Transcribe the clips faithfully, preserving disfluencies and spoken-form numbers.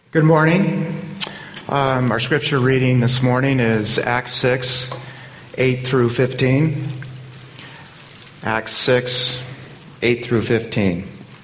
Good morning. Um, our scripture reading this morning is Acts six, eight through fifteen. Acts six, eight through fifteen.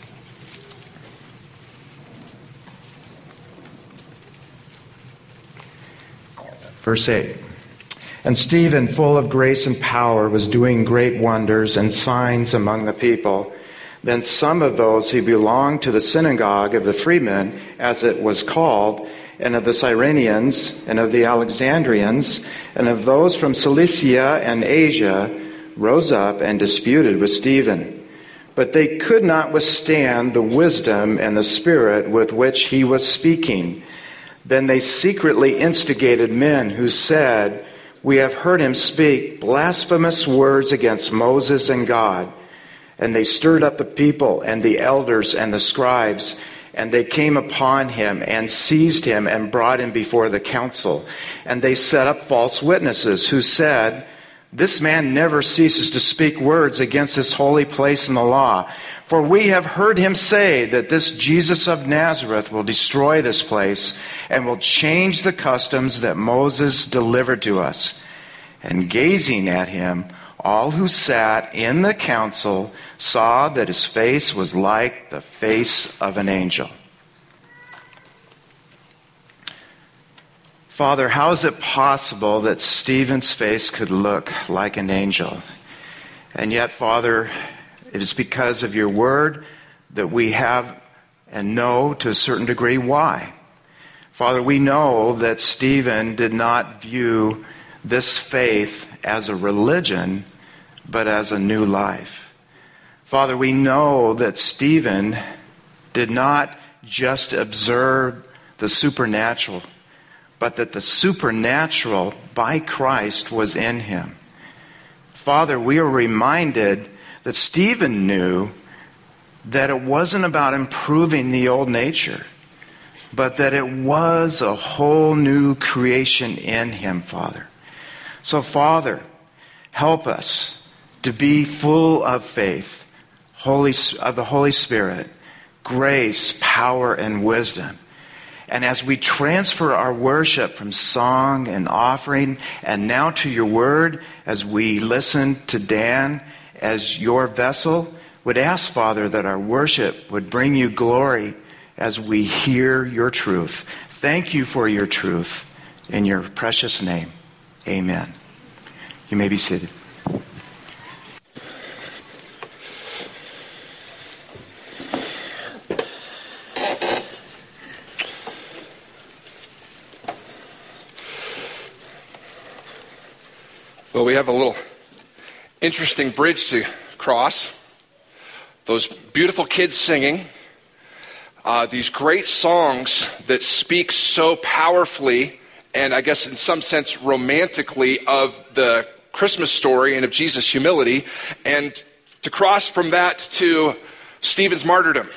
Verse eight. And Stephen, full of grace and power, was doing great wonders and signs among the people. Then some of those who belonged to the synagogue of the freedmen, as it was called, and of the Cyrenians, and of the Alexandrians, and of those from Cilicia and Asia, rose up and disputed with Stephen. But they could not withstand the wisdom and the spirit with which he was speaking. Then they secretly instigated men who said, "We have heard him speak blasphemous words against Moses and God." And they stirred up the people and the elders and the scribes, and they came upon him and seized him and brought him before the council. And they set up false witnesses who said, "This man never ceases to speak words against this holy place and the law. For we have heard him say that this Jesus of Nazareth will destroy this place and will change the customs that Moses delivered to us." And gazing at him, all who sat in the council saw that his face was like the face of an angel. Father, how is it possible that Stephen's face could look like an angel? And yet, Father, it is because of your word that we have and know to a certain degree why. Father, we know that Stephen did not view this faith as a religion, but as a new life. Father, we know that Stephen did not just observe the supernatural, but that the supernatural by Christ was in him. Father, we are reminded that Stephen knew that it wasn't about improving the old nature, but that it was a whole new creation in him, Father. So, Father, help us to be full of faith, Holy, of the Holy Spirit, grace, power, and wisdom. And as we transfer our worship from song and offering and now to your word, as we listen to Dan as your vessel, would ask, Father, that our worship would bring you glory as we hear your truth. Thank you for your truth. In your precious name, amen. You may be seated. Well, we have a little interesting bridge to cross. Those beautiful kids singing, uh, these great songs that speak so powerfully and I guess in some sense romantically of the Christmas story and of Jesus' humility, and to cross from that to Stephen's martyrdom.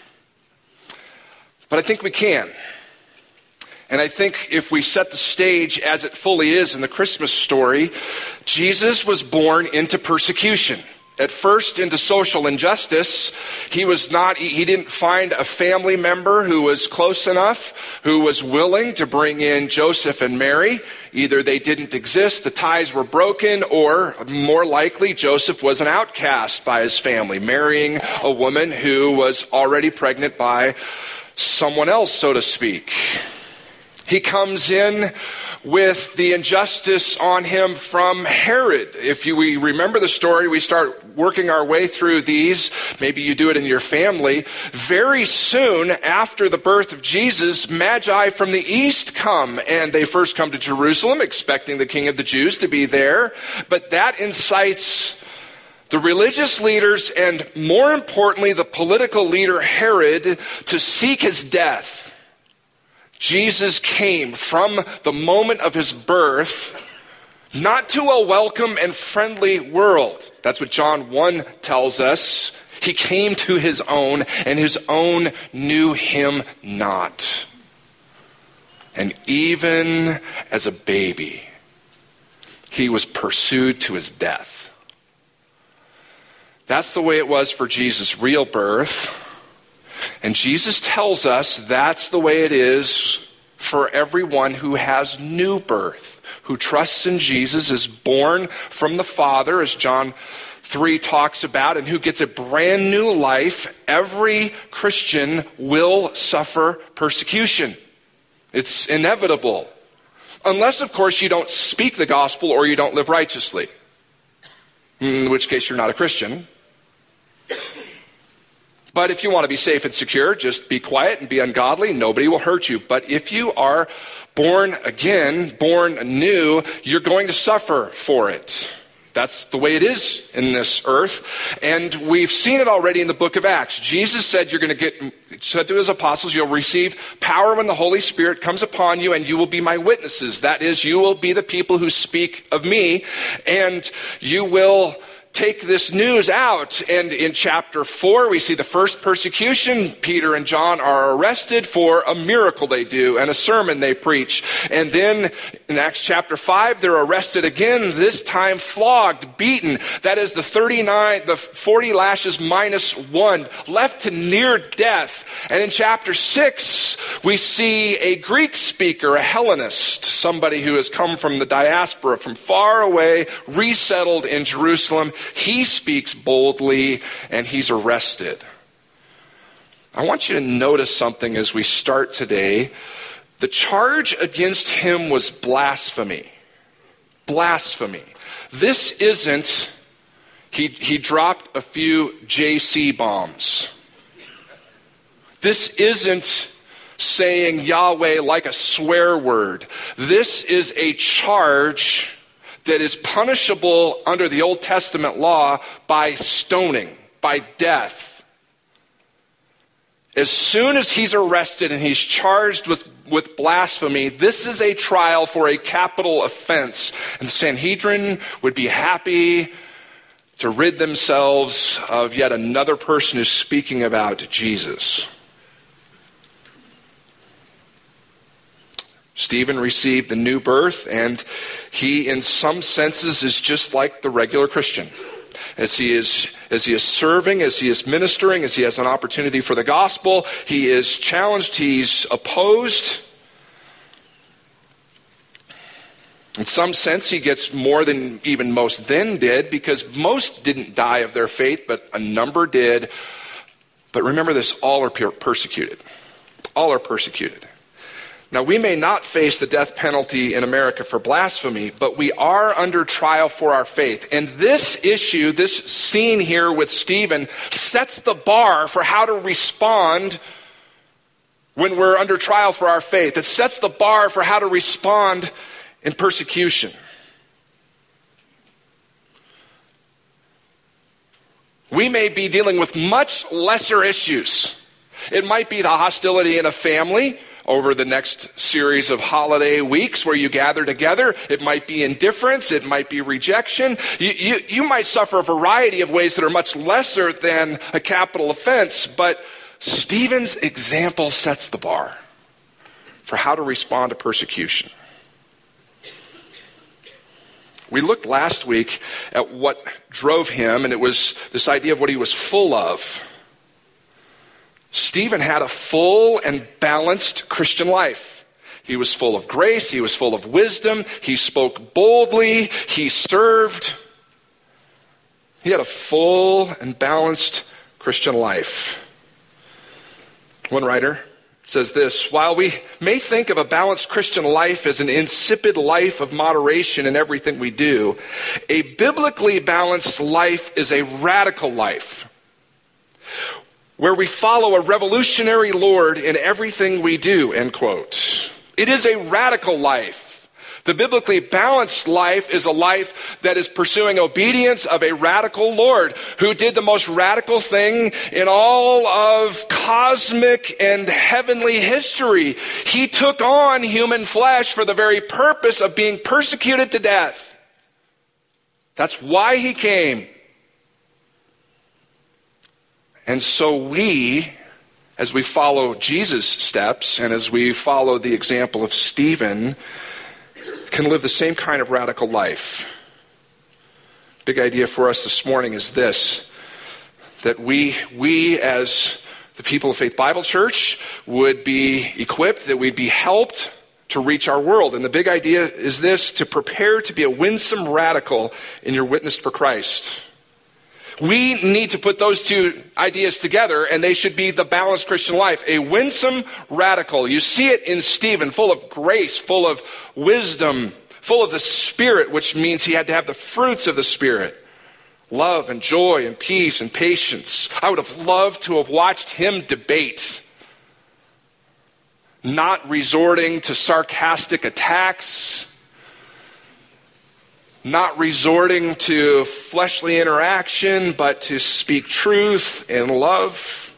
But I think we can. And I think if we set the stage as it fully is in the Christmas story, Jesus was born into persecution. At first into social injustice. He was not, he didn't find a family member who was close enough, who was willing to bring in Joseph and Mary. Either they didn't exist, the ties were broken, or more likely Joseph was an outcast by his family, marrying a woman who was already pregnant by someone else, so to speak. He comes in with the injustice on him from Herod. If you, we remember the story, we start working our way through these. Maybe you do it in your family. Very soon after the birth of Jesus, Magi from the east come, and they first come to Jerusalem, expecting the King of the Jews to be there. But that incites the religious leaders, and more importantly, the political leader Herod, to seek his death. Jesus came from the moment of his birth, not to a welcome and friendly world. That's what John one tells us. He came to his own, and his own knew him not. And even as a baby, he was pursued to his death. That's the way it was for Jesus' real birth. And Jesus tells us that's the way it is for everyone who has new birth, who trusts in Jesus, is born from the Father, as John three talks about, and who gets a brand new life. Every Christian will suffer persecution. It's inevitable. Unless, of course, you don't speak the gospel or you don't live righteously, in which case you're not a Christian. But if you want to be safe and secure, just be quiet and be ungodly. Nobody will hurt you. But if you are born again, born anew, you're going to suffer for it. That's the way it is in this earth. And we've seen it already in the book of Acts. Jesus said you're going to get, said to his apostles, you'll receive power when the Holy Spirit comes upon you, and you will be my witnesses. That is, you will be the people who speak of me, and you will take this news out. And in chapter four, we see the first persecution. Peter and John are arrested for a miracle they do and a sermon they preach. And then in Acts chapter five, they're arrested again, this time flogged, beaten. That is the thirty-nine, the forty lashes minus one, left to near death. And in chapter six, we see a Greek speaker, a Hellenist, somebody who has come from the diaspora, from far away, resettled in Jerusalem. He speaks boldly, and he's arrested. I want you to notice something as we start today. The charge against him was blasphemy. Blasphemy. This isn't, he, he dropped a few J C bombs. This isn't saying Yahweh like a swear word. This is a charge that is punishable under the Old Testament law by stoning, by death. As soon as he's arrested and he's charged with, with blasphemy, this is a trial for a capital offense. And the Sanhedrin would be happy to rid themselves of yet another person who's speaking about Jesus. Stephen received the new birth, and he, in some senses, is just like the regular Christian. As he is, as he is serving, as he is ministering, as he has an opportunity for the gospel, he is challenged, he's opposed. In some sense, he gets more than even most then did, because most didn't die of their faith, but a number did. But remember this, all are persecuted. All are persecuted. Now, we may not face the death penalty in America for blasphemy, but we are under trial for our faith. And this issue, this scene here with Stephen, sets the bar for how to respond when we're under trial for our faith. It sets the bar for how to respond in persecution. We may be dealing with much lesser issues. It might be the hostility in a family over the next series of holiday weeks where you gather together. It might be indifference. It might be rejection. You, you, you might suffer a variety of ways that are much lesser than a capital offense, but Stephen's example sets the bar for how to respond to persecution. We looked last week at what drove him, and it was this idea of what he was full of. Stephen had a full and balanced Christian life. He was full of grace. He was full of wisdom. He spoke boldly. He served. He had a full and balanced Christian life. One writer says this: while we may think of a balanced Christian life as an insipid life of moderation in everything we do, a biblically balanced life is a radical life, where we follow a revolutionary Lord in everything we do, end quote. It is a radical life. The biblically balanced life is a life that is pursuing obedience of a radical Lord who did the most radical thing in all of cosmic and heavenly history. He took on human flesh for the very purpose of being persecuted to death. That's why he came. And so we, as we follow Jesus' steps and as we follow the example of Stephen, can live the same kind of radical life. Big idea for us this morning is this, that we, we as the people of Faith Bible Church would be equipped, that we'd be helped to reach our world. And the big idea is this: to prepare to be a winsome radical in your witness for Christ. We need to put those two ideas together, and they should be the balanced Christian life. A winsome radical. You see it in Stephen, full of grace, full of wisdom, full of the Spirit, which means he had to have the fruits of the Spirit. Love and joy and peace and patience. I would have loved to have watched him debate, not resorting to sarcastic attacks, not resorting to fleshly interaction, but to speak truth in love.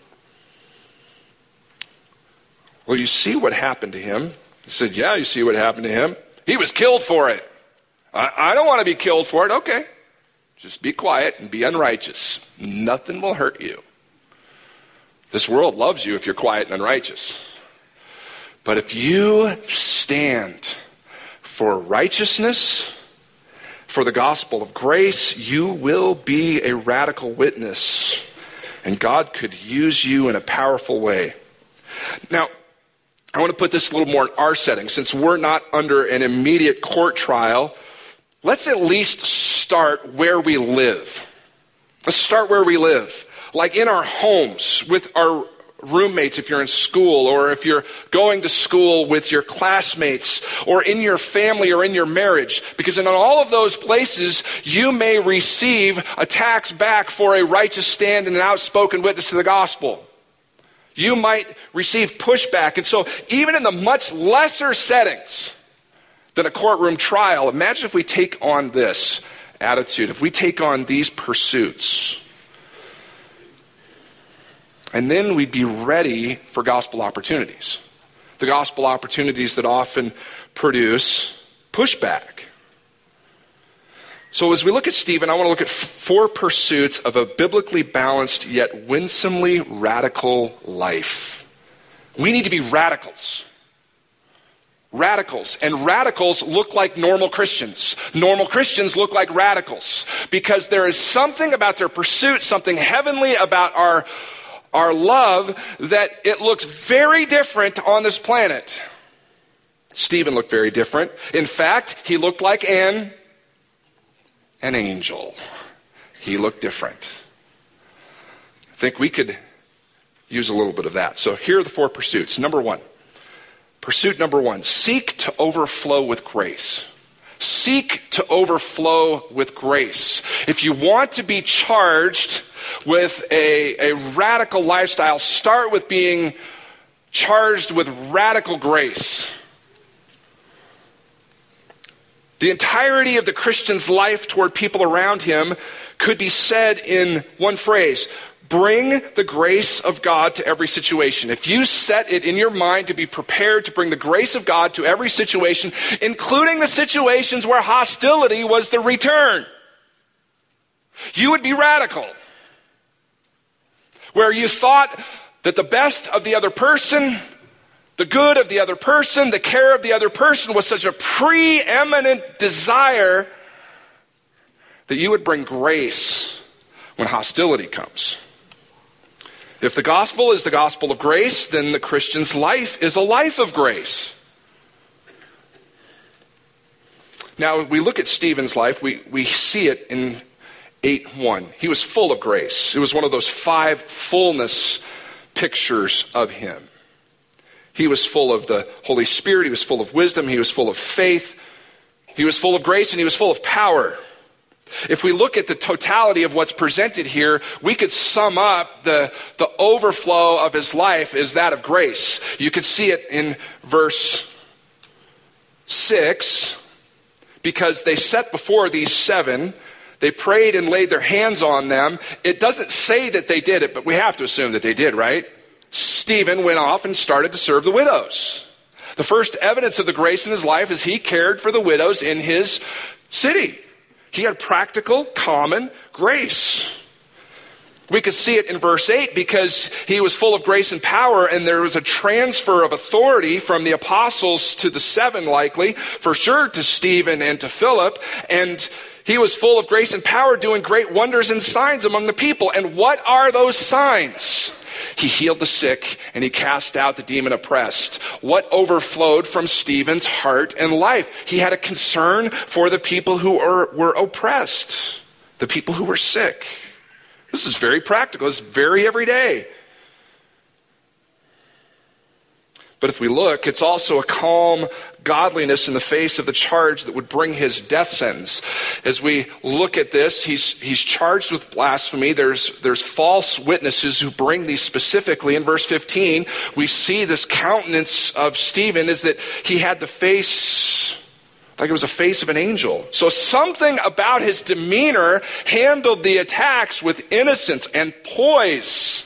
Well, you see what happened to him. He said, yeah, you see what happened to him. He was killed for it. I, I don't want to be killed for it. Okay. Just be quiet and be unrighteous. Nothing will hurt you. This world loves you if you're quiet and unrighteous. But if you stand for righteousness, for the gospel of grace, you will be a radical witness, and God could use you in a powerful way. Now, I want to put this a little more in our setting. Since we're not under an immediate court trial, let's at least start where we live. Let's start where we live, like in our homes, with our roommates if you're in school, or if you're going to school with your classmates, or in your family or in your marriage. Because in all of those places, you may receive attacks back for a righteous stand and an outspoken witness to the gospel. You might receive pushback. And so even in the much lesser settings than a courtroom trial, imagine if we take on this attitude, if we take on these pursuits. And then we'd be ready for gospel opportunities. The gospel opportunities that often produce pushback. So as we look at Stephen, I want to look at four pursuits of a biblically balanced yet winsomely radical life. We need to be radicals. Radicals. And radicals look like normal Christians. Normal Christians look like radicals. Because there is something about their pursuit, something heavenly about our Our love, that it looks very different on this planet. Stephen looked very different. In fact, he looked like an, an angel. He looked different. I think we could use a little bit of that. So here are the four pursuits. Number one. Pursuit number one. Seek to overflow with grace. Seek to overflow with grace. If you want to be charged with a, a radical lifestyle, start with being charged with radical grace. The entirety of the Christian's life toward people around him could be said in one phrase: bring the grace of God to every situation. If you set it in your mind to be prepared to bring the grace of God to every situation, including the situations where hostility was the return, you would be radical. Where you thought that the best of the other person, the good of the other person, the care of the other person was such a preeminent desire that you would bring grace when hostility comes. If the gospel is the gospel of grace, then the Christian's life is a life of grace. Now, we look at Stephen's life, we, we see it in eight one. He was full of grace. It was one of those five fullness pictures of him. He was full of the Holy Spirit. He was full of wisdom. He was full of faith. He was full of grace, and he was full of power. If we look at the totality of what's presented here, we could sum up the, the overflow of his life as that of grace. You could see it in verse six, because they set before these seven, they prayed and laid their hands on them. It doesn't say that they did it, but we have to assume that they did, right? Stephen went off and started to serve the widows. The first evidence of the grace in his life is he cared for the widows in his city. He had practical, common grace. We could see it in verse eight because he was full of grace and power, and there was a transfer of authority from the apostles to the seven, likely, for sure to Stephen and to Philip, and he was full of grace and power, doing great wonders and signs among the people. And what are those signs? He healed the sick, and he cast out the demon oppressed. What overflowed from Stephen's heart and life? He had a concern for the people who were, were oppressed, the people who were sick. This is very practical. It's very everyday. But if we look, it's also a calm godliness in the face of the charge that would bring his death sentence. As we look at this, he's he's charged with blasphemy. There's there's false witnesses who bring these specifically. In verse fifteen, we see this countenance of Stephen is that he had the face like it was a face of an angel. So something about his demeanor handled the attacks with innocence and poise.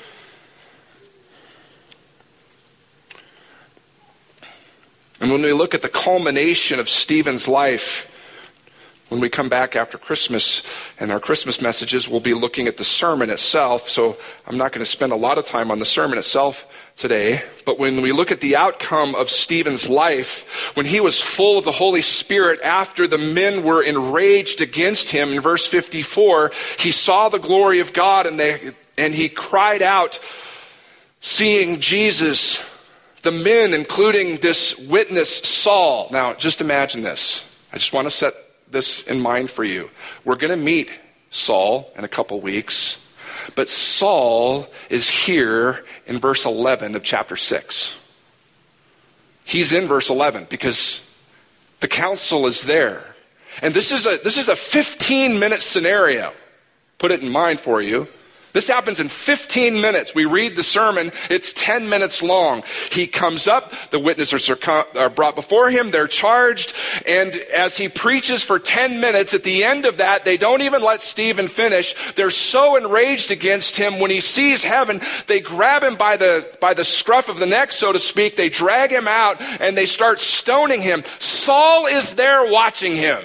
And when we look at the culmination of Stephen's life, when we come back after Christmas and our Christmas messages, we'll be looking at the sermon itself. So I'm not going to spend a lot of time on the sermon itself today. But when we look at the outcome of Stephen's life, when he was full of the Holy Spirit after the men were enraged against him, in verse fifty-four, he saw the glory of God and they and he cried out, seeing Jesus. The men, including this witness, Saul. Now, just imagine this. I just want to set this in mind for you. We're going to meet Saul in a couple weeks, but Saul is here in verse eleven of chapter six. He's in verse eleven because the council is there. And this is a this is a fifteen-minute scenario. Put it in mind for you. This happens in fifteen minutes. We read the sermon. It's ten minutes long. He comes up. The witnesses are, com- are brought before him. They're charged. And as he preaches for ten minutes, at the end of that, they don't even let Stephen finish. They're so enraged against him. When he sees heaven, they grab him by the, by the scruff of the neck, so to speak. They drag him out and they start stoning him. Saul is there watching him.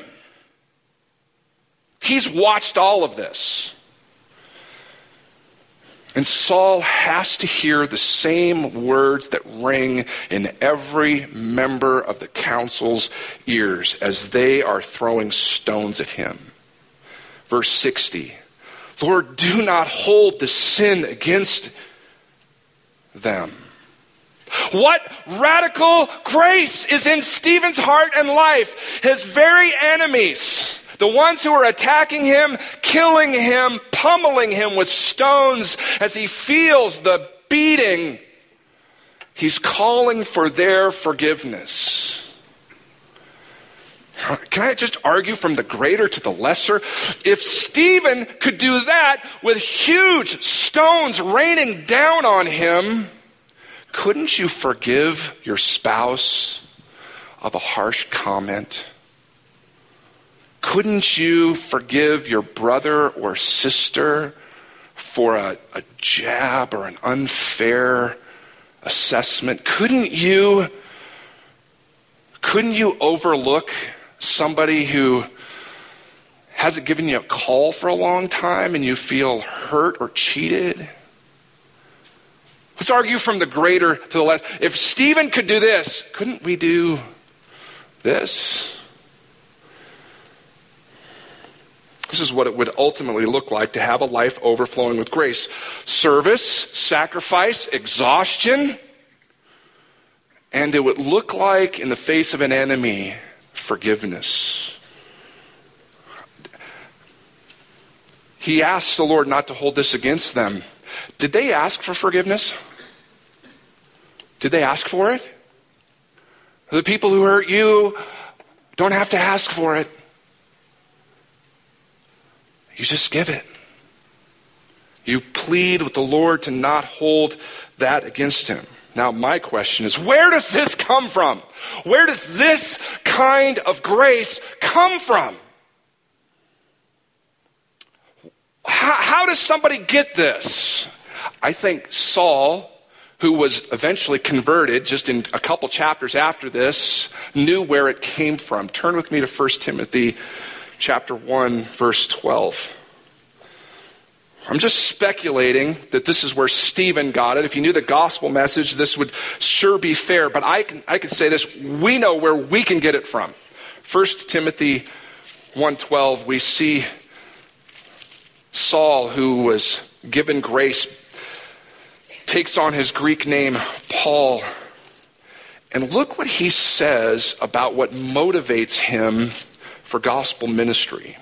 He's watched all of this. And Saul has to hear the same words that ring in every member of the council's ears as they are throwing stones at him. Verse sixty, Lord, do not hold the sin against them. What radical grace is in Stephen's heart and life? His very enemies, the ones who are attacking him, killing him, pummeling him with stones as he feels the beating, he's calling for their forgiveness. Can I just argue from the greater to the lesser? If Stephen could do that with huge stones raining down on him, couldn't you forgive your spouse of a harsh comment? Couldn't you forgive your brother or sister for a, a jab or an unfair assessment? Couldn't you, couldn't you overlook somebody who hasn't given you a call for a long time and you feel hurt or cheated? Let's argue from the greater to the less. If Stephen could do this, couldn't we do this? This is what it would ultimately look like to have a life overflowing with grace. Service, sacrifice, exhaustion. And it would look like, in the face of an enemy, forgiveness. He asks the Lord not to hold this against them. Did they ask for forgiveness? Did they ask for it? The people who hurt you don't have to ask for it. You just give it. You plead with the Lord to not hold that against him. Now, my question is, where does this come from? Where does this kind of grace come from? How, how does somebody get this? I think Saul, who was eventually converted just in a couple chapters after this, knew where it came from. Turn with me to First Timothy chapter one, verse twelve. I'm just speculating that this is where Stephen got it. If you knew the gospel message, this would sure be fair. But I can I can say this, we know where we can get it from. First Timothy one twelve, we see Saul, who was given grace takes on his Greek name, Paul. And look what he says about what motivates him for gospel ministry.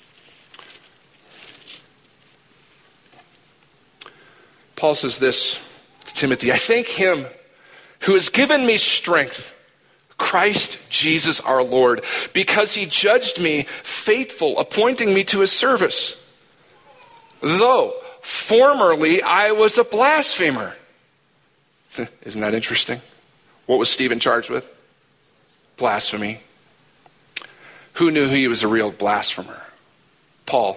Paul says this to Timothy, I thank him who has given me strength, Christ Jesus our Lord, because he judged me faithful, appointing me to his service. Though formerly I was a blasphemer. Isn't that interesting? What was Stephen charged with? Blasphemy. Who knew he was a real blasphemer? Paul.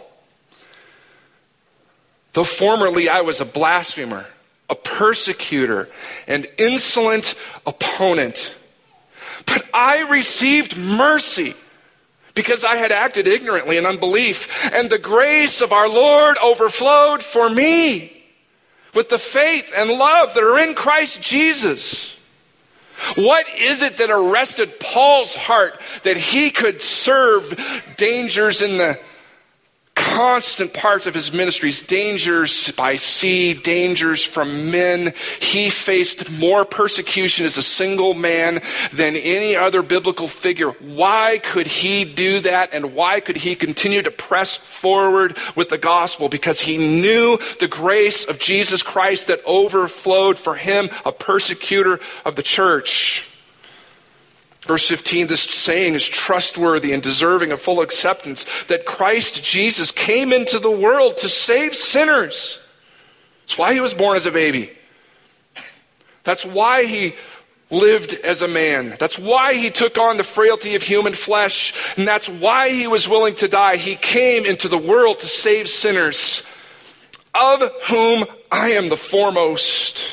Though formerly I was a blasphemer, a persecutor, an insolent opponent, but I received mercy because I had acted ignorantly in unbelief, and the grace of our Lord overflowed for me with the faith and love that are in Christ Jesus. What is it that arrested Paul's heart that he could serve dangers in the constant parts of his ministries, dangers by sea, dangers from men? He faced more persecution as a single man than any other biblical figure. Why could he do that, and why could he continue to press forward with the gospel? Because he knew the grace of Jesus Christ that overflowed for him, a persecutor of the church. Verse fifteen, this saying is trustworthy and deserving of full acceptance, that Christ Jesus came into the world to save sinners. That's why he was born as a baby. That's why he lived as a man. That's why he took on the frailty of human flesh. And that's why he was willing to die. He came into the world to save sinners, of whom I am the foremost.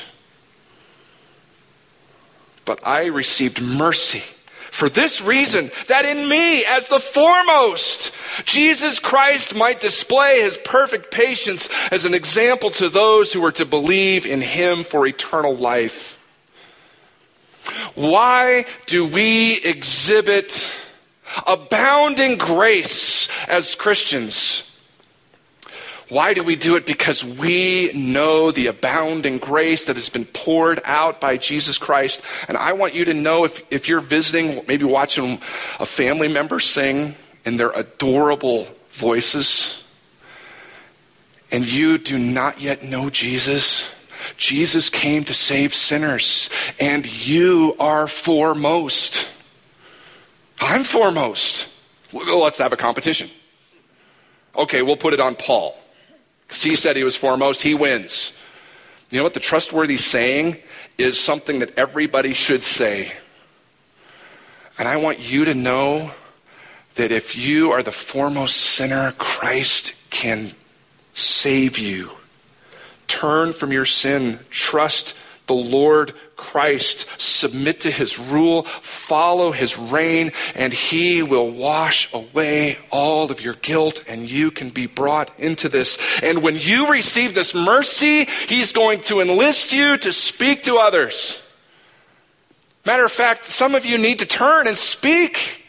But I received mercy for this reason, that in me, as the foremost, Jesus Christ might display his perfect patience as an example to those who were to believe in him for eternal life. Why do we exhibit abounding grace as Christians? Why do we do it? Because we know the abounding grace that has been poured out by Jesus Christ. And I want you to know, if, if you're visiting, maybe watching a family member sing in their adorable voices, and you do not yet know Jesus, Jesus came to save sinners, and you are foremost. I'm foremost. Well, let's have a competition. Okay, we'll put it on Paul. Because he said he was foremost, he wins. You know what the trustworthy saying is? Something that everybody should say. And I want you to know that if you are the foremost sinner, Christ can save you. Turn from your sin, trust the Lord Christ, submit to his rule, follow his reign, and he will wash away all of your guilt, and you can be brought into this. And when you receive this mercy, he's going to enlist you to speak to others. Matter of fact, some of you need to turn and speak.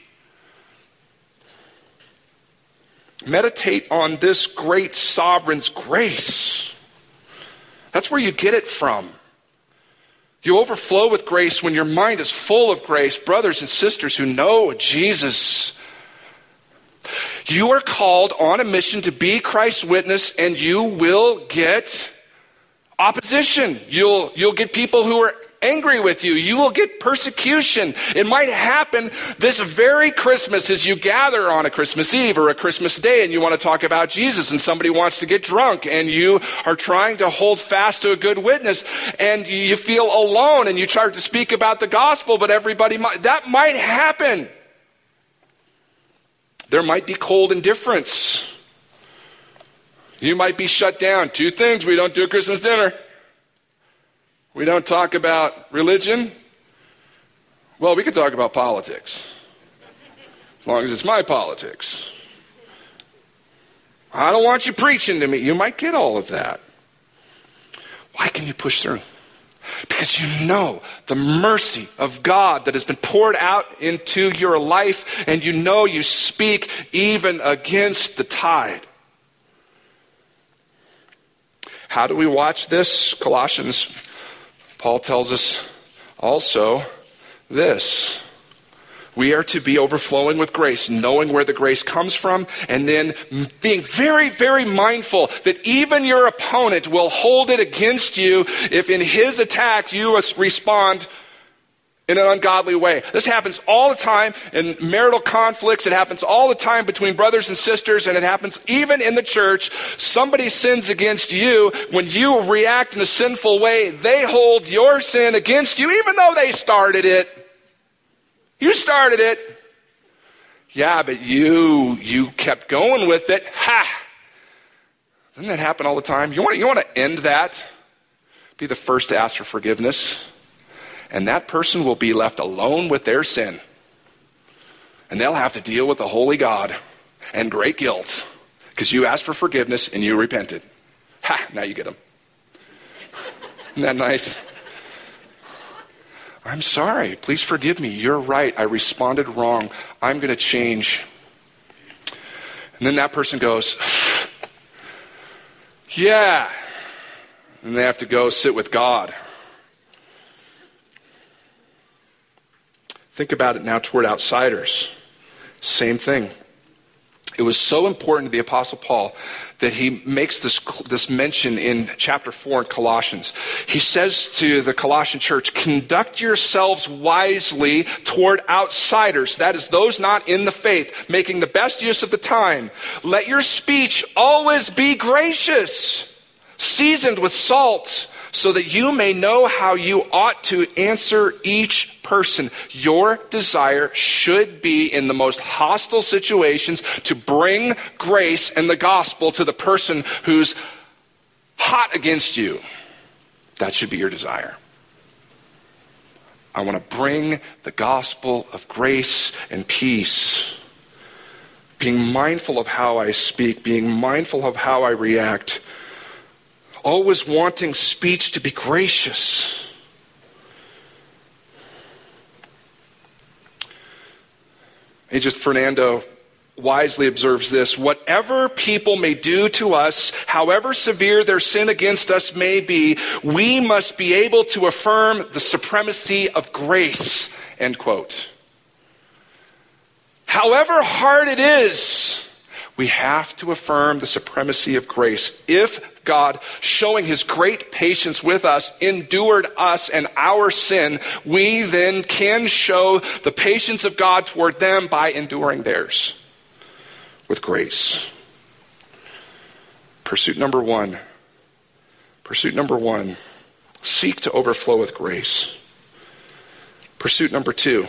Meditate on this great sovereign's grace. That's where you get it from. You overflow with grace when your mind is full of grace. Brothers and sisters who know Jesus, you are called on a mission to be Christ's witness, and you will get opposition. You'll, you'll get people who are angry with you. You will get persecution. It might happen this very Christmas as you gather on a Christmas Eve or a Christmas Day and you want to talk about Jesus, and somebody wants to get drunk and you are trying to hold fast to a good witness and you feel alone and you try to speak about the gospel, but everybody might, that might happen. There might be cold indifference. You might be shut down. Two things: we don't do a Christmas dinner. We don't talk about religion. Well, we could talk about politics, as long as it's my politics. I don't want you preaching to me. You might get all of that. Why can you push through? Because you know the mercy of God that has been poured out into your life, and you know you speak even against the tide. How do we watch this? Colossians, Paul tells us also this. We are to be overflowing with grace, knowing where the grace comes from, and then being very, very mindful that even your opponent will hold it against you if in his attack you respond in an ungodly way. This happens all the time in marital conflicts. It happens all the time between brothers and sisters, and it happens even in the church. Somebody sins against you. When you react in a sinful way, they hold your sin against you, even though they started it. You started it. Yeah, but you you kept going with it. Ha! Doesn't that happen all the time? You want, you want to end that? Be the first to ask for forgiveness. And that person will be left alone with their sin. And they'll have to deal with the holy God and great guilt because you asked for forgiveness and you repented. Ha! Now you get them. Isn't that nice? I'm sorry. Please forgive me. You're right. I responded wrong. I'm going to change. And then that person goes, yeah. And they have to go sit with God. Think about it now toward outsiders. Same thing. It was so important to the Apostle Paul that he makes this, this mention in chapter four in Colossians. He says to the Colossian church, conduct yourselves wisely toward outsiders, that is, those not in the faith, making the best use of the time. Let your speech always be gracious, seasoned with salt, so that you may know how you ought to answer each person. Your desire should be in the most hostile situations to bring grace and the gospel to the person who's hot against you. That should be your desire. I want to bring the gospel of grace and peace. Being mindful of how I speak, being mindful of how I react. Always wanting speech to be gracious. Agent Fernando wisely observes this. Whatever people may do to us, however severe their sin against us may be, we must be able to affirm the supremacy of grace. End quote. However hard it is, we have to affirm the supremacy of grace. If God, showing his great patience with us, endured us and our sin, we then can show the patience of God toward them by enduring theirs with grace. Pursuit number one. Pursuit number one. Seek to overflow with grace. Pursuit number two.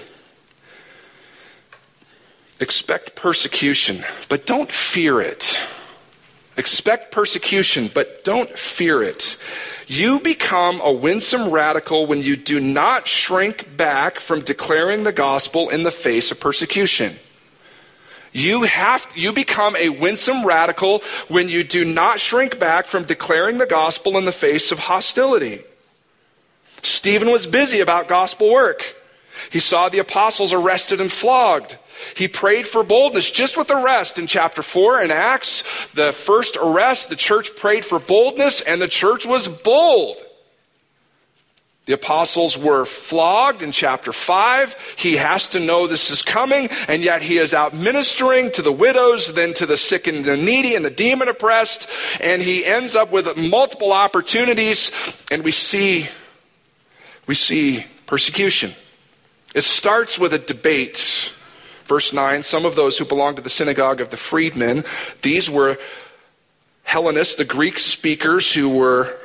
Expect persecution, but don't fear it. Expect persecution, but don't fear it. You become a winsome radical when you do not shrink back from declaring the gospel in the face of persecution. You have you become a winsome radical when you do not shrink back from declaring the gospel in the face of hostility. Stephen was busy about gospel work. He saw the apostles arrested and flogged. He prayed for boldness, just with the rest in chapter four in Acts. The first arrest, the church prayed for boldness, and the church was bold. The apostles were flogged in chapter five. He has to know this is coming, and yet he is out ministering to the widows, then to the sick and the needy and the demon oppressed, and he ends up with multiple opportunities, and we see, we see persecution. It starts with a debate. Verse nine, some of those who belonged to the synagogue of the freedmen, these were Hellenists, the Greek speakers who were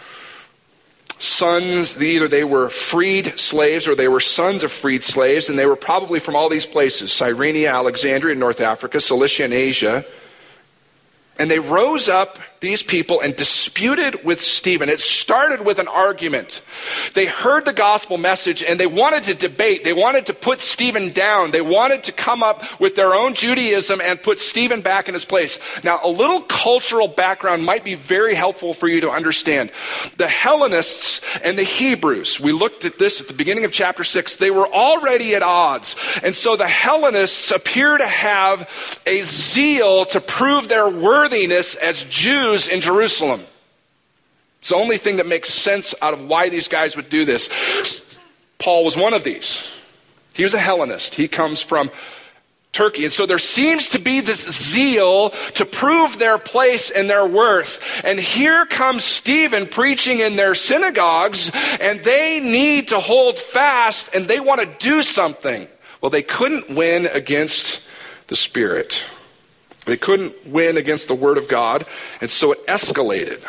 sons, either they were freed slaves or they were sons of freed slaves, and they were probably from all these places, Cyrene, Alexandria, North Africa, Cilicia, and Asia. And they rose up, these people, and disputed with Stephen. It started with an argument. They heard the gospel message and they wanted to debate. They wanted to put Stephen down. They wanted to come up with their own Judaism and put Stephen back in his place. Now, a little cultural background might be very helpful for you to understand. The Hellenists and the Hebrews, we looked at this at the beginning of chapter six, they were already at odds. And so the Hellenists appear to have a zeal to prove their worthiness as Jews in Jerusalem. It's the only thing that makes sense out of why these guys would do this. Paul was one of these. He was a Hellenist. He comes from Turkey. And so there seems to be this zeal to prove their place and their worth. And here comes Stephen preaching in their synagogues, and they need to hold fast, and they want to do something. Well, they couldn't win against the Spirit. They couldn't win against the Word of God, and so it escalated.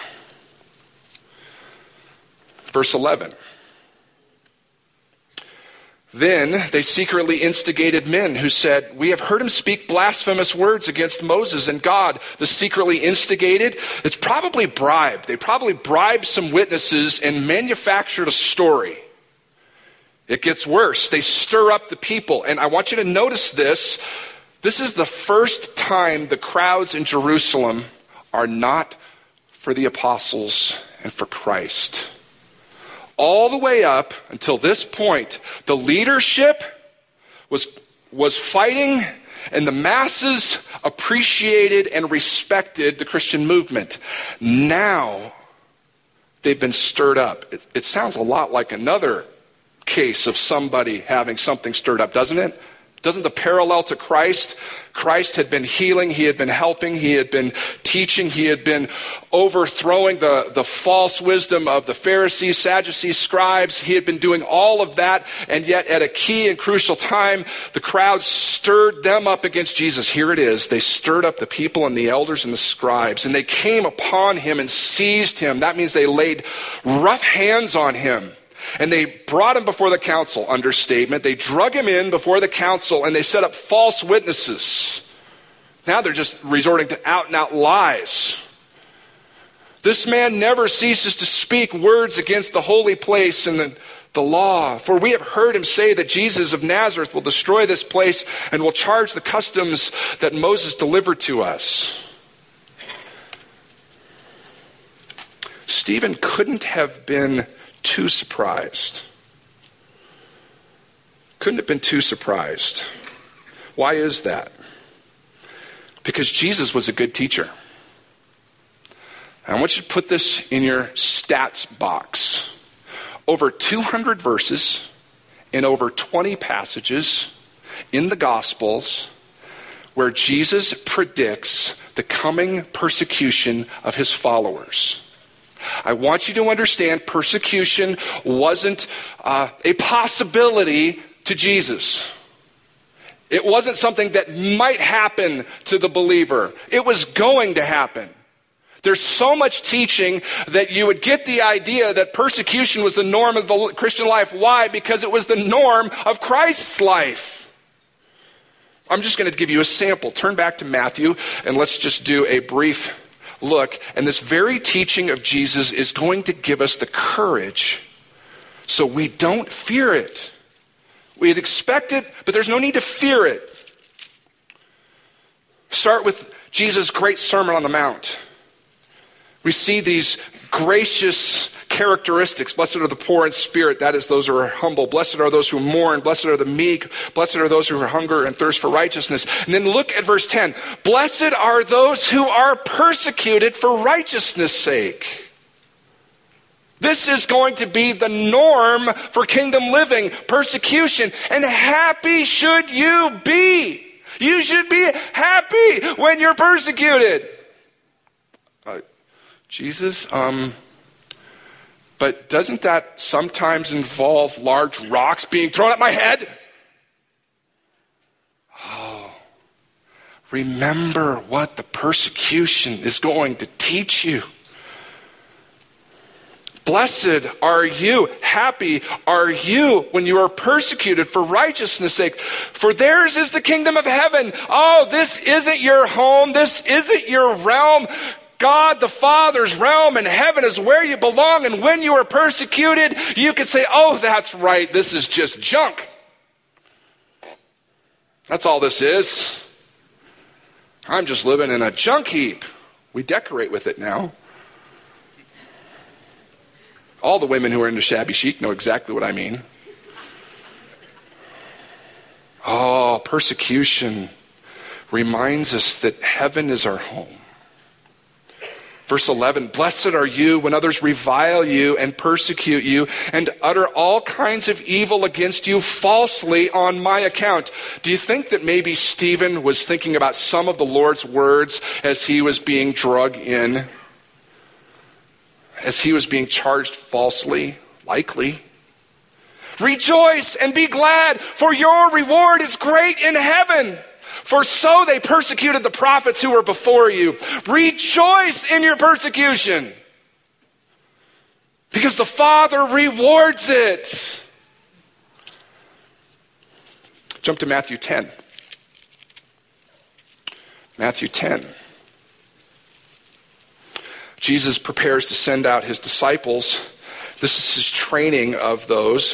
Verse eleven. Then they secretly instigated men who said, "We have heard him speak blasphemous words against Moses and God." The secretly instigated, it's probably bribed. They probably bribed some witnesses and manufactured a story. It gets worse. They stir up the people. And I want you to notice this. This is the first time the crowds in Jerusalem are not for the apostles and for Christ. All the way up until this point, the leadership was, was fighting, and the masses appreciated and respected the Christian movement. Now, they've been stirred up. It, it sounds a lot like another case of somebody having something stirred up, doesn't it? Doesn't the parallel to Christ? Christ had been healing, he had been helping, he had been teaching, he had been overthrowing the, the false wisdom of the Pharisees, Sadducees, scribes. He had been doing all of that, and yet at a key and crucial time, the crowd stirred them up against Jesus. Here it is. They stirred up the people and the elders and the scribes, and they came upon him and seized him. That means they laid rough hands on him. And they brought him before the council, understatement. They drug him in before the council, and they set up false witnesses. Now they're just resorting to out-and-out lies. This man never ceases to speak words against the holy place and the, the law. For we have heard him say that Jesus of Nazareth will destroy this place and will charge the customs that Moses delivered to us. Stephen couldn't have been too surprised. Couldn't have been too surprised. Why is that? Because Jesus was a good teacher. I want you to put this in your stats box. Over two hundred verses in over twenty passages in the Gospels where Jesus predicts the coming persecution of his followers. I want you to understand persecution wasn't uh, a possibility to Jesus. It wasn't something that might happen to the believer. It was going to happen. There's so much teaching that you would get the idea that persecution was the norm of the Christian life. Why? Because it was the norm of Christ's life. I'm just going to give you a sample. Turn back to Matthew and let's just do a brief look, and this very teaching of Jesus is going to give us the courage so we don't fear it. We'd expect it, but there's no need to fear it. Start with Jesus' great Sermon on the Mount. We see these gracious characteristics. Blessed are the poor in spirit, that is, those who are humble. Blessed are those who mourn. Blessed are the meek. Blessed are those who hunger and thirst for righteousness. And then look at verse ten. Blessed are those who are persecuted for righteousness' sake. This is going to be the norm for kingdom living, persecution. And happy should you be. You should be happy when you're persecuted. Uh, Jesus, um... But doesn't that sometimes involve large rocks being thrown at my head? Oh, remember what the persecution is going to teach you. Blessed are you, happy are you when you are persecuted for righteousness' sake, for theirs is the kingdom of heaven. Oh, this isn't your home, this isn't your realm. God the Father's realm in heaven is where you belong, and when you are persecuted, you can say, oh, that's right, this is just junk. That's all this is. I'm just living in a junk heap. We decorate with it now. All the women who are into shabby chic know exactly what I mean. Oh, persecution reminds us that heaven is our home. Verse eleven, blessed are you when others revile you and persecute you and utter all kinds of evil against you falsely on my account. Do you think that maybe Stephen was thinking about some of the Lord's words as he was being drug in? As he was being charged falsely? Likely. Rejoice and be glad, for your reward is great in heaven. For so they persecuted the prophets who were before you. Rejoice in your persecution, because the Father rewards it. Jump to Matthew ten. Matthew ten. Jesus prepares to send out his disciples. This is his training of those.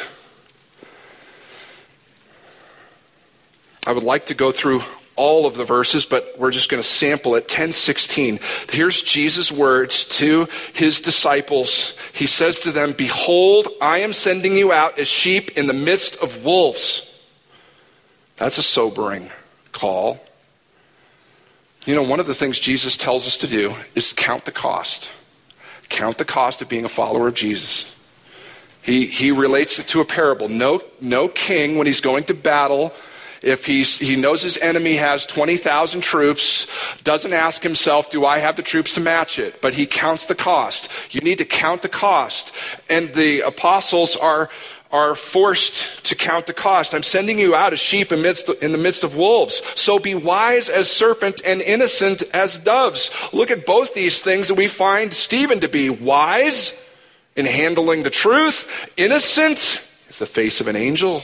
I would like to go through all of the verses, but we're just going to sample it. ten sixteen. Here's Jesus' words to his disciples. He says to them, behold, I am sending you out as sheep in the midst of wolves. That's a sobering call. You know, one of the things Jesus tells us to do is count the cost. Count the cost of being a follower of Jesus. He, he relates it to a parable. No, no king, when he's going to battle, if he's, he knows his enemy has twenty thousand troops, doesn't ask himself, do I have the troops to match it? But he counts the cost. You need to count the cost. And the apostles are, are forced to count the cost. I'm sending you out as sheep amidst, in the midst of wolves. So be wise as serpent and innocent as doves. Look at both these things that we find Stephen to be. Wise in handling the truth. Innocent is the face of an angel.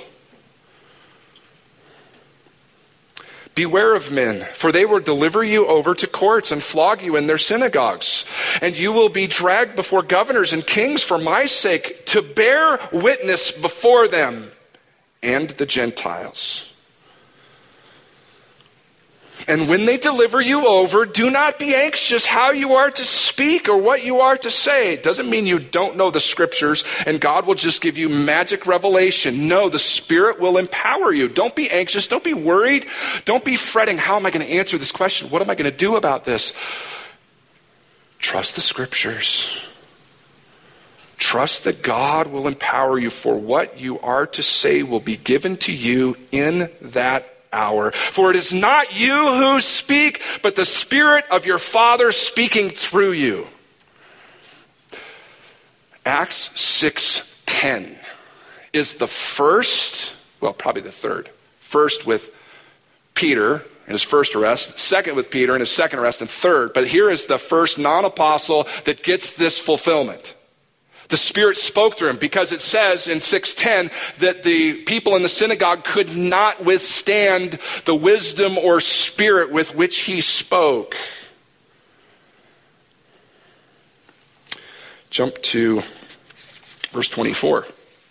Beware of men, for they will deliver you over to courts and flog you in their synagogues. And you will be dragged before governors and kings for my sake, to bear witness before them and the Gentiles. And when they deliver you over, do not be anxious how you are to speak or what you are to say. It doesn't mean you don't know the scriptures and God will just give you magic revelation. No, the Spirit will empower you. Don't be anxious. Don't be worried. Don't be fretting. How am I going to answer this question? What am I going to do about this? Trust the scriptures. Trust that God will empower you, for what you are to say will be given to you in that hour. For it is not you who speak, but the Spirit of your Father speaking through you. Acts six ten is the first, well, probably the third. First with Peter in his first arrest, second with Peter in his second arrest, and third. But here is the first non-apostle that gets this fulfillment. The Spirit spoke through him, because it says in six ten that the people in the synagogue could not withstand the wisdom or spirit with which he spoke. Jump to verse twenty-four.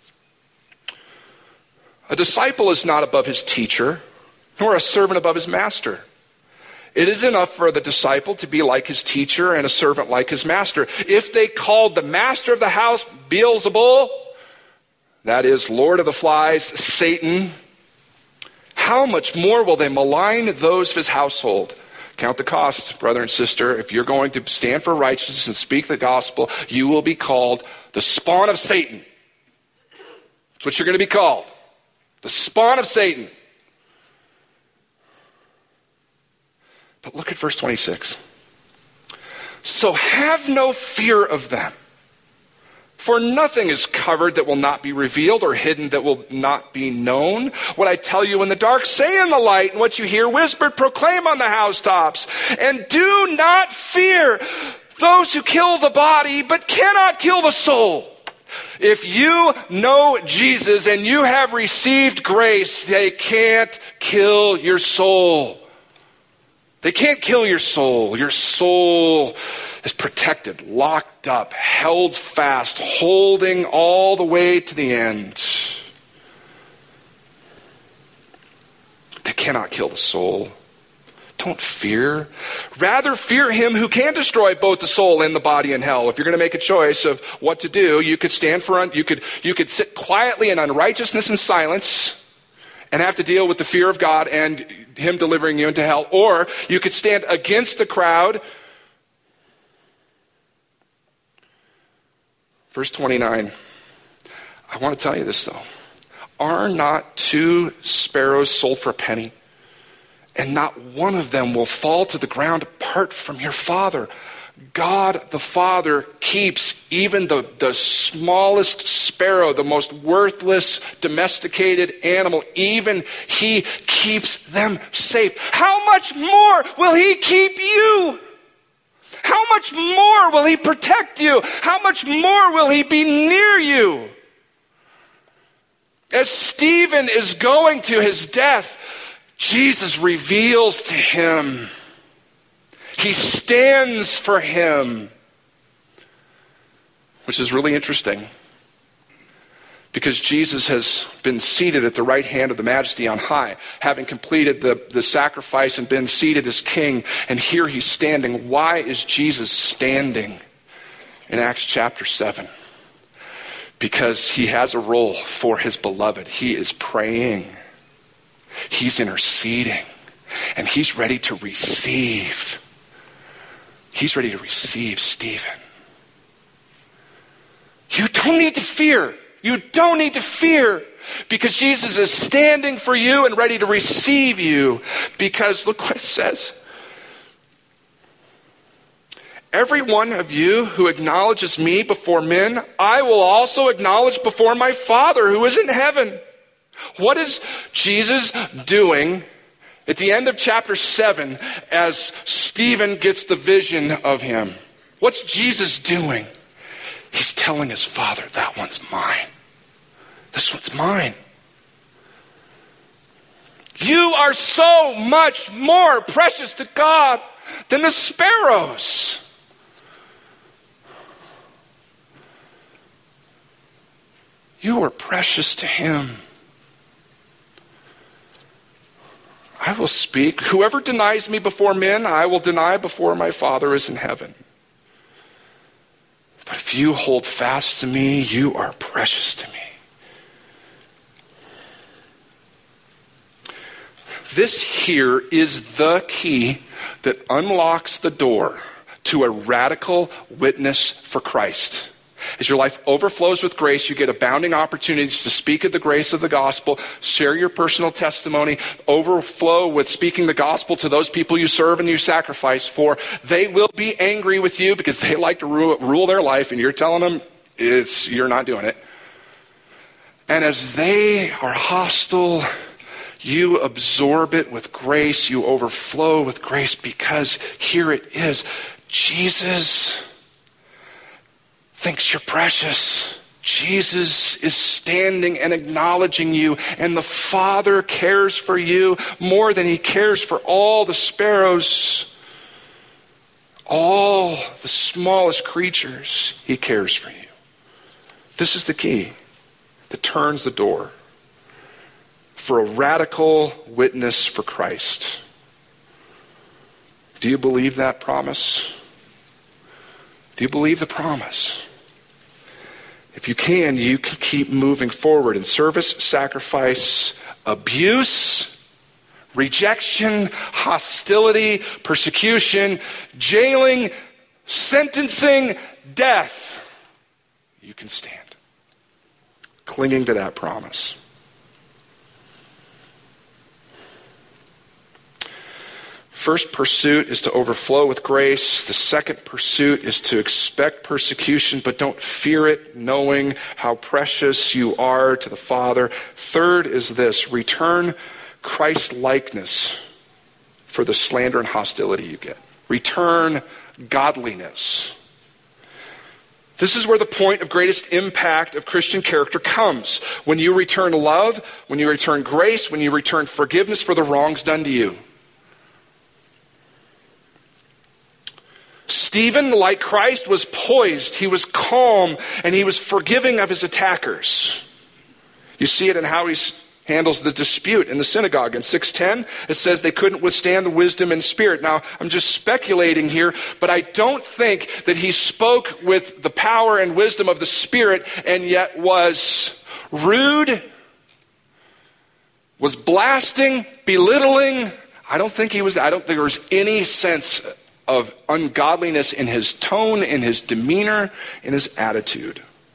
A disciple is not above his teacher, nor a servant above his master. It is enough for the disciple to be like his teacher and a servant like his master. If they called the master of the house Beelzebul, that is Lord of the Flies, Satan, how much more will they malign those of his household? Count the cost, brother and sister. If you're going to stand for righteousness and speak the gospel, you will be called the spawn of Satan. That's what you're going to be called. The spawn of Satan. But look at verse twenty-six. So have no fear of them, for nothing is covered that will not be revealed, or hidden that will not be known. What I tell you in the dark, say in the light, and what you hear whispered, proclaim on the housetops. And do not fear those who kill the body, but cannot kill the soul. If you know Jesus and you have received grace, they can't kill your soul. They can't kill your soul. Your soul is protected, locked up, held fast, holding all the way to the end. They cannot kill the soul. Don't fear. Rather fear him who can destroy both the soul and the body in hell. If you're going to make a choice of what to do, you could stand for, un- you could, you could sit quietly in unrighteousness and silence and have to deal with the fear of God and him delivering you into hell. Or you could stand against the crowd Verse twenty-nine. I want to tell you this, though. Are not two sparrows sold for a penny? And not one of them will fall to the ground apart from your Father. God the Father keeps even the, the smallest sparrow, the most worthless domesticated animal, even he keeps them safe. How much more will he keep you? How much more will he protect you? How much more will he be near you? As Stephen is going to his death, Jesus reveals to him. He stands for him. Which is really interesting. Because Jesus has been seated at the right hand of the Majesty on high, having completed the, the sacrifice and been seated as king. And here he's standing. Why is Jesus standing in Acts chapter seven? Because he has a role for his beloved. He is praying. He's interceding. And he's ready to receive. He's ready to receive Stephen. You don't need to fear. You don't need to fear. Because Jesus is standing for you and ready to receive you. Because look what it says. Every one of you who acknowledges me before men, I will also acknowledge before my Father who is in heaven. What is Jesus doing at the end of chapter seven as Stephen gets the vision of him? What's Jesus doing? He's telling his Father, that one's mine. This one's mine. You are so much more precious to God than the sparrows. You are precious to him. I will speak. Whoever denies me before men, I will deny before my Father is in heaven. But if you hold fast to me, you are precious to me. This here is the key that unlocks the door to a radical witness for Christ. As your life overflows with grace, you get abounding opportunities to speak of the grace of the gospel, share your personal testimony, overflow with speaking the gospel to those people you serve and you sacrifice for. They will be angry with you because they like to rule, rule their life, and you're telling them it's you're not doing it. And as they are hostile, you absorb it with grace, you overflow with grace, because here it is. Jesus thinks you're precious. Jesus is standing and acknowledging you, and the Father cares for you more than he cares for all the sparrows, all the smallest creatures. He cares for you. This is the key that turns the door for a radical witness for Christ. Do you believe that promise? Do you believe the promise? If you can, you can keep moving forward in service, sacrifice, abuse, rejection, hostility, persecution, jailing, sentencing, death. You can stand, clinging to that promise. First pursuit is to overflow with grace. The second pursuit is to expect persecution, but don't fear it, knowing how precious you are to the Father. Third is this: return Christ-likeness for the slander and hostility you get. Return godliness. This is where the point of greatest impact of Christian character comes. When you return love, when you return grace, when you return forgiveness for the wrongs done to you. Stephen, like Christ, was poised, he was calm, and he was forgiving of his attackers. You see it in how he handles the dispute in the synagogue. In six ten, it says they couldn't withstand the wisdom and spirit. Now, I'm just speculating here, but I don't think that he spoke with the power and wisdom of the Spirit and yet was rude, was blasting, belittling. I don't think he was, I don't think there was any sense of ungodliness in his tone, in his demeanor, in his attitude.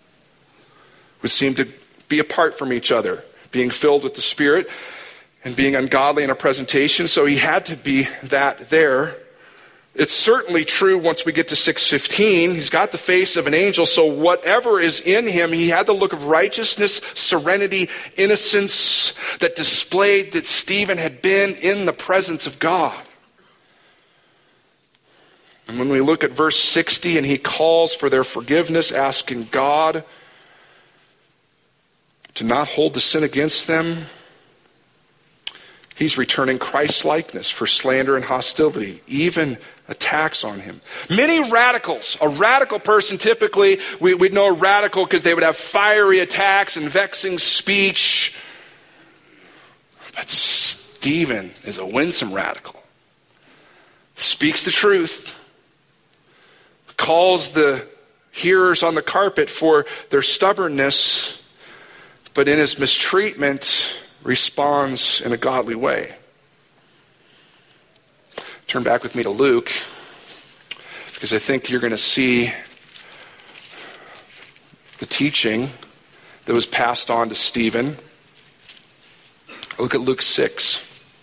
would seem to be apart from each other, being filled with the Spirit and being ungodly in a presentation. So he had to be that there. It's certainly true once we get to six fifteen. He's got the face of an angel, so whatever is in him, he had the look of righteousness, serenity, innocence that displayed that Stephen had been in the presence of God. And when we look at verse sixty, and he calls for their forgiveness, asking God to not hold the sin against them, he's returning Christ-likeness for slander and hostility, even attacks on him. Many radicals, a radical person typically, we, we'd know a radical because they would have fiery attacks and vexing speech. But Stephen is a winsome radical. Speaks the truth. Calls the hearers on the carpet for their stubbornness, but in his mistreatment responds in a godly way. Turn back with me to Luke, because I think you're going to see the teaching that was passed on to Stephen. Look at Luke six.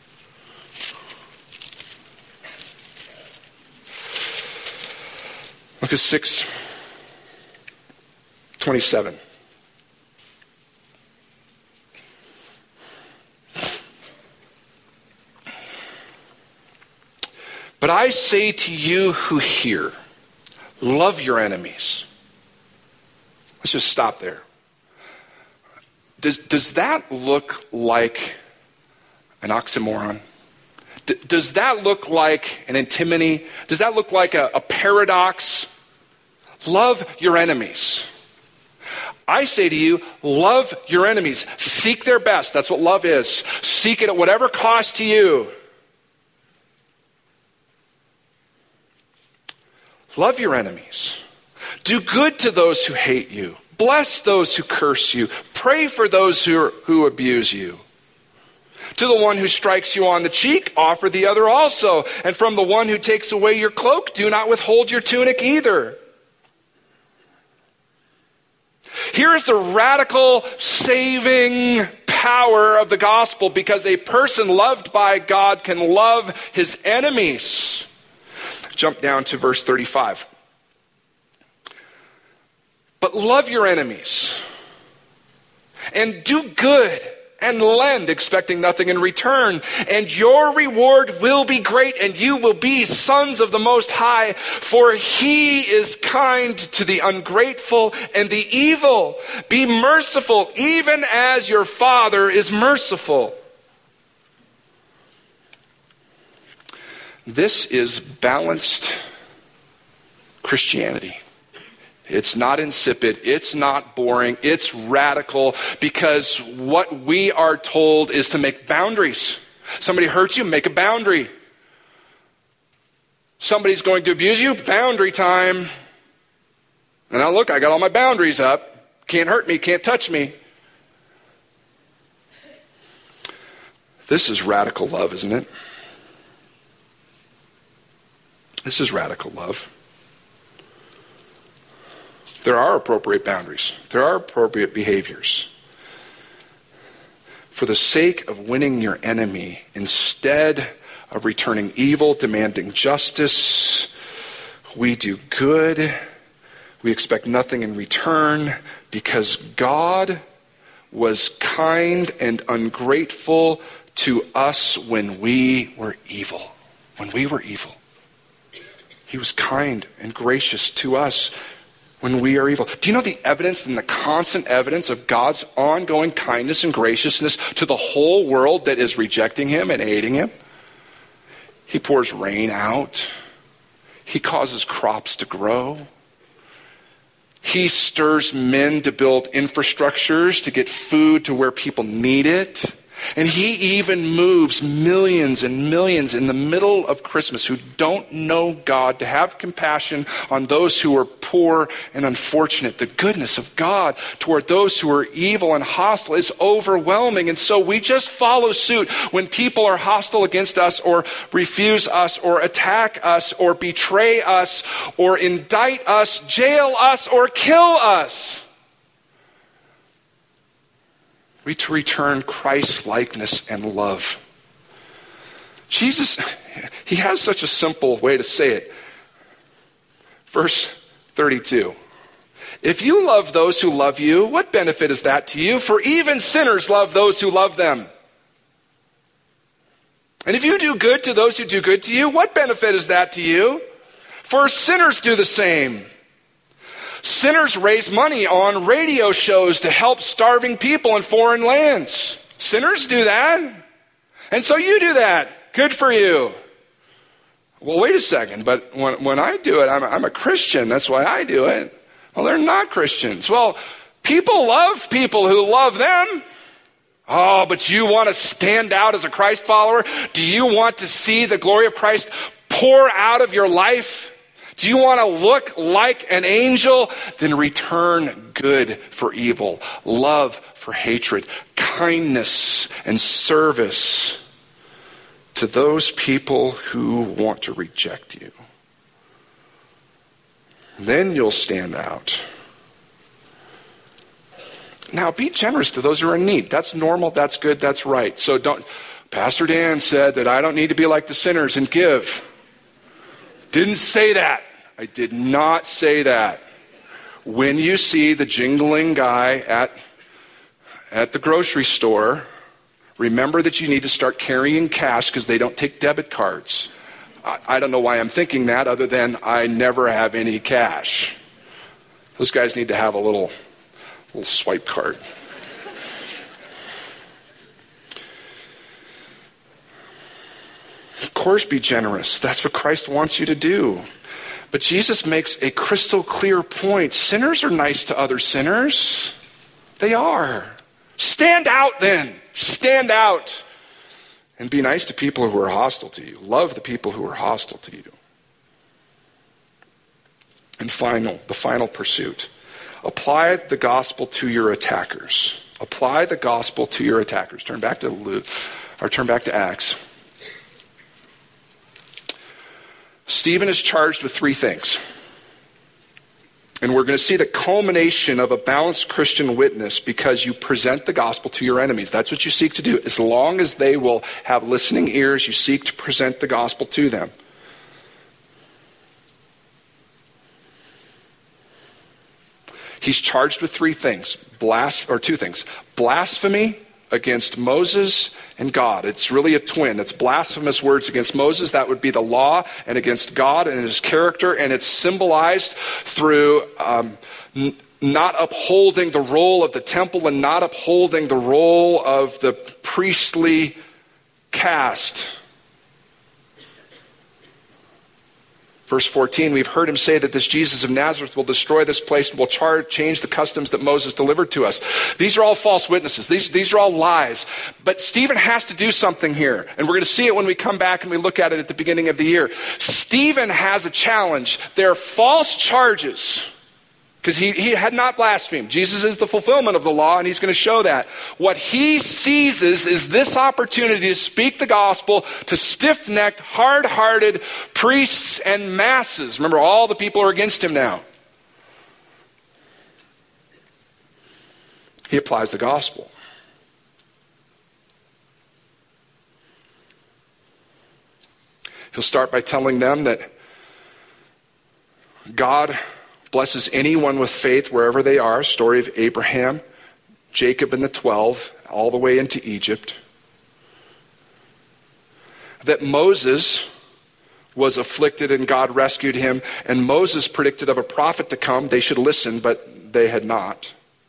Look at six twenty-seven. But I say to you who hear, love your enemies. Let's just stop there. Does, does that look like an oxymoron? D- does that look like an antinomy? Does that look like a, a paradox? Love your enemies. I say to you, love your enemies. Seek their best. That's what love is. Seek it at whatever cost to you. Love your enemies. Do good to those who hate you. Bless those who curse you. Pray for those who, who abuse you. To the one who strikes you on the cheek, offer the other also. And from the one who takes away your cloak, do not withhold your tunic either. Here is the radical saving power of the gospel, because a person loved by God can love his enemies. Jump down to verse thirty-five. But love your enemies and do good and lend, expecting nothing in return. And your reward will be great, and you will be sons of the Most High, for he is kind to the ungrateful and the evil. Be merciful, even as your Father is merciful. This is balanced Christianity. It's not insipid. It's not boring. It's radical, because what we are told is to make boundaries. Somebody hurts you, make a boundary. Somebody's going to abuse you, boundary time. And now look, I got all my boundaries up. Can't hurt me, can't touch me. This is radical love, isn't it? This is radical love. There are appropriate boundaries. There are appropriate behaviors. For the sake of winning your enemy, instead of returning evil, demanding justice, we do good. We expect nothing in return, because God was kind and ungrateful to us when we were evil. When we were evil. He was kind and gracious to us when we are evil. Do you know the evidence and the constant evidence of God's ongoing kindness and graciousness to the whole world that is rejecting him and hating him? He pours rain out. He causes crops to grow. He stirs men to build infrastructures to get food to where people need it. And he even moves millions and millions in the middle of Christmas who don't know God to have compassion on those who are poor and unfortunate. The goodness of God toward those who are evil and hostile is overwhelming. And so we just follow suit when people are hostile against us, or refuse us, or attack us, or betray us, or indict us, jail us, or kill us. We to return Christ's likeness and love. Jesus, he has such a simple way to say it. Verse thirty-two. If you love those who love you, what benefit is that to you? For even sinners love those who love them. And if you do good to those who do good to you, what benefit is that to you? For sinners do the same. Sinners raise money on radio shows to help starving people in foreign lands. Sinners do that. And so you do that. Good for you. Well, wait a second, but when, when I do it, I'm, I'm a Christian. That's why I do it. Well, they're not Christians. Well, people love people who love them. Oh, but you want to stand out as a Christ follower? Do you want to see the glory of Christ pour out of your life? Do you want to look like an angel? Then return good for evil, love for hatred, kindness and service to those people who want to reject you. Then you'll stand out. Now, be generous to those who are in need. That's normal, that's good, that's right. So don't, Pastor Dan said that I don't need to be like the sinners and give. Didn't say that. I did not say that. When you see the jingling guy at, at the grocery store, remember that you need to start carrying cash because they don't take debit cards. I, I don't know why I'm thinking that other than I never have any cash. Those guys need to have a little, little swipe card. Of course, be generous. That's what Christ wants you to do. But Jesus makes a crystal clear point. Sinners are nice to other sinners. They are. Stand out then. Stand out. And be nice to people who are hostile to you. Love the people who are hostile to you. And final, the final pursuit. Apply the gospel to your attackers. Apply the gospel to your attackers. Turn back to Luke, or turn back to Acts. Stephen is charged with three things. And we're going to see the culmination of a balanced Christian witness because you present the gospel to your enemies. That's what you seek to do. As long as they will have listening ears, you seek to present the gospel to them. He's charged with three things, Blas- or two things. Blasphemy against Moses and God. It's really a twin. It's blasphemous words against Moses. That would be the law, and against God and his character. And it's symbolized through um, n- not upholding the role of the temple and not upholding the role of the priestly caste. Verse fourteen, we've heard him say that this Jesus of Nazareth will destroy this place and will char- change the customs that Moses delivered to us. These are all false witnesses. These, these are all lies. But Stephen has to do something here. And we're going to see it when we come back and we look at it at the beginning of the year. Stephen has a challenge. They're false charges. Because he, he had not blasphemed. Jesus is the fulfillment of the law, and he's going to show that. What he seizes is this opportunity to speak the gospel to stiff-necked, hard-hearted priests and masses. Remember, all the people are against him now. He applies the gospel. He'll start by telling them that God blesses anyone with faith wherever they are. Story of Abraham, Jacob and the twelve, all the way into Egypt. That Moses was afflicted and God rescued him. And Moses predicted of a prophet to come. They should listen, but they had not.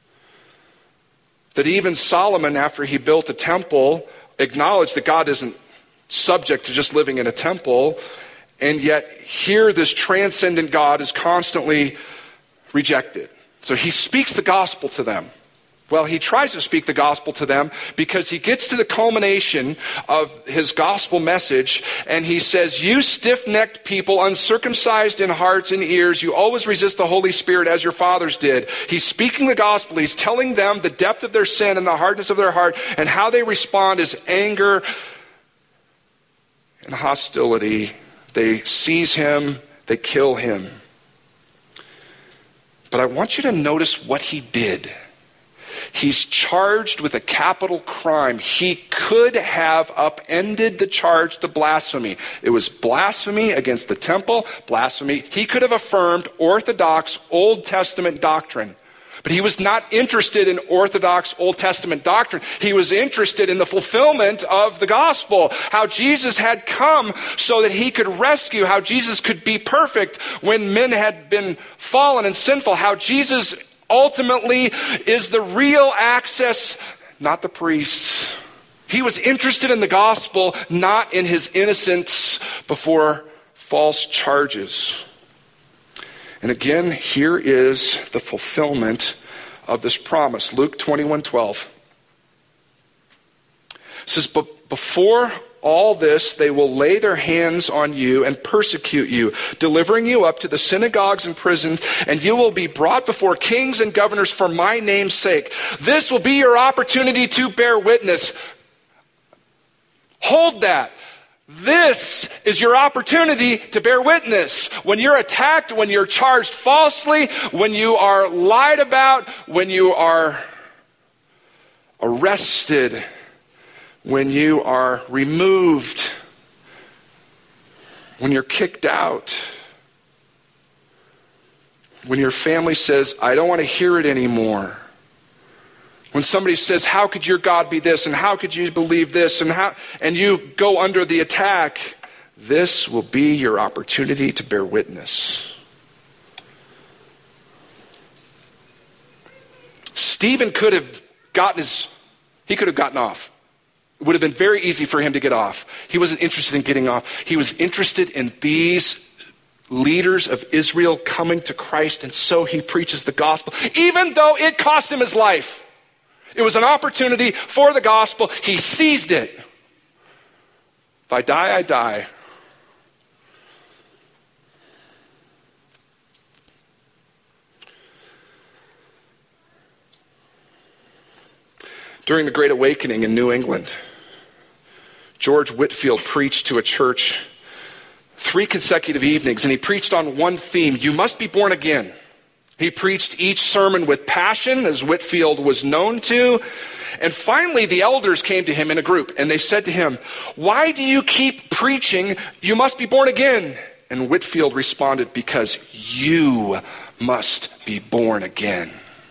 That even Solomon, after he built a temple, acknowledged that God isn't subject to just living in a temple. And yet here this transcendent God is constantly rejected. So he speaks the gospel to them. Well, he tries to speak the gospel to them because he gets to the culmination of his gospel message and he says, you stiff-necked people, uncircumcised in hearts and ears, you always resist the Holy Spirit as your fathers did. He's speaking the gospel. He's telling them the depth of their sin and the hardness of their heart, and how they respond is anger and hostility. They seize him, they kill him. But I want you to notice what he did. He's charged with a capital crime. He could have upended the charge to blasphemy. It was blasphemy against the temple, blasphemy. He could have affirmed Orthodox Old Testament doctrine. But he was not interested in Orthodox Old Testament doctrine. He was interested in the fulfillment of the gospel, how Jesus had come so that he could rescue, how Jesus could be perfect when men had been fallen and sinful, how Jesus ultimately is the real access, not the priests. He was interested in the gospel, not in his innocence before false charges. And again, here is the fulfillment of this promise. Luke twenty-one twelve. It says, but before all this, they will lay their hands on you and persecute you, delivering you up to the synagogues and prisons, and you will be brought before kings and governors for my name's sake. This will be your opportunity to bear witness. Hold that. This is your opportunity to bear witness. When you're attacked, when you're charged falsely, when you are lied about, when you are arrested, when you are removed, when you're kicked out, when your family says, I don't want to hear it anymore. When somebody says, how could your God be this? And how could you believe this? And how, and you go under the attack, this will be your opportunity to bear witness. Stephen could have gotten his, he could have gotten off. It would have been very easy for him to get off. He wasn't interested in getting off. He was interested in these leaders of Israel coming to Christ, and so he preaches the gospel, even though it cost him his life. It was an opportunity for the gospel. He seized it. If I die, I die. During the Great Awakening in New England, George Whitefield preached to a church three consecutive evenings, and he preached on one theme: you must be born again. He preached each sermon with passion, as Whitefield was known to. And finally, the elders came to him in a group, and they said to him, why do you keep preaching, you must be born again? And Whitefield responded, because you must be born again.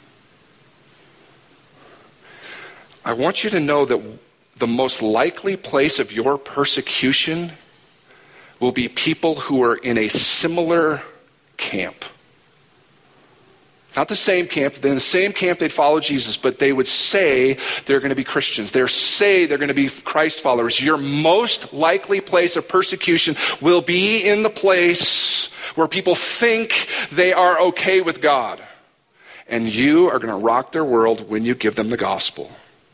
I want you to know that the most likely place of your persecution will be people who are in a similar camp. Not the same camp. In the same camp, they'd follow Jesus, but they would say they're going to be Christians. They say they're going to be Christ followers. Your most likely place of persecution will be in the place where people think they are okay with God. And you are going to rock their world when you give them the gospel.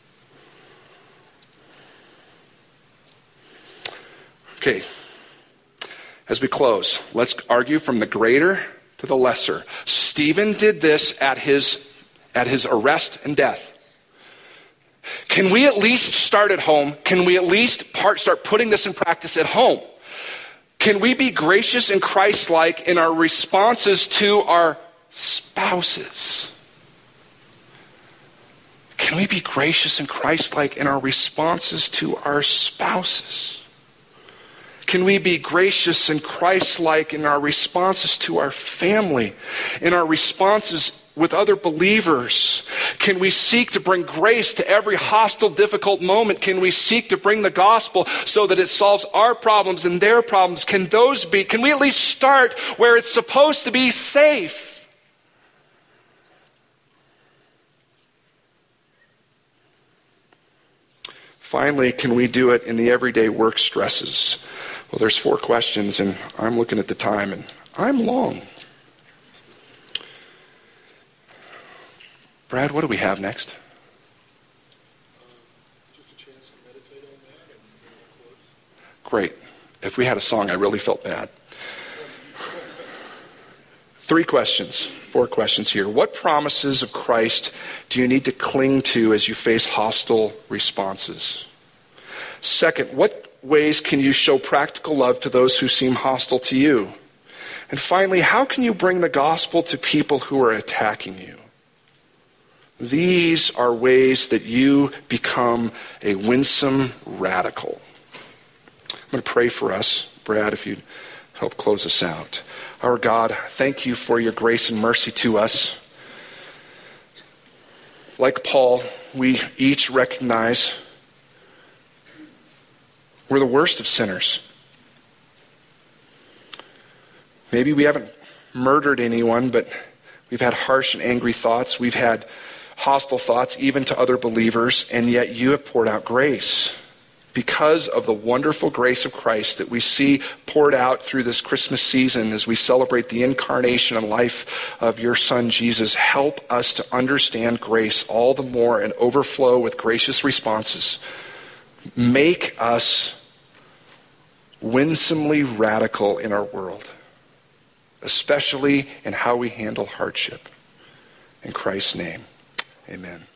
Okay. As we close, let's argue from the greater to the lesser. Stephen did this at his, at his arrest and death. Can we at least start at home? Can we at least part, start putting this in practice at home? Can we be gracious and Christ-like in our responses to our spouses? Can we be gracious and Christ-like in our responses to our spouses? Can we be gracious and Christ-like in our responses to our family, in our responses with other believers? Can we seek to bring grace to every hostile, difficult moment? Can we seek to bring the gospel so that it solves our problems and their problems? Can those be, can we at least start where it's supposed to be safe? Finally, can we do it in the everyday work stresses? Well, there's four questions, and I'm looking at the time, and I'm long. Brad, what do we have next? Uh, just a chance to meditate on that and close. Great. If we had a song, I really felt bad. Three questions, four questions here. What promises of Christ do you need to cling to as you face hostile responses? Second, what ways can you show practical love to those who seem hostile to you? And finally, how can you bring the gospel to people who are attacking you? These are ways that you become a winsome radical. I'm going to pray for us. Brad, if you'd help close us out. Our God, thank you for your grace and mercy to us. Like Paul, we each recognize we're the worst of sinners. Maybe we haven't murdered anyone, but we've had harsh and angry thoughts. We've had hostile thoughts even to other believers, and yet you have poured out grace. Because of the wonderful grace of Christ that we see poured out through this Christmas season as we celebrate the incarnation and life of your Son, Jesus, help us to understand grace all the more and overflow with gracious responses. Make us winsomely radical in our world, especially in how we handle hardship. In Christ's name, amen.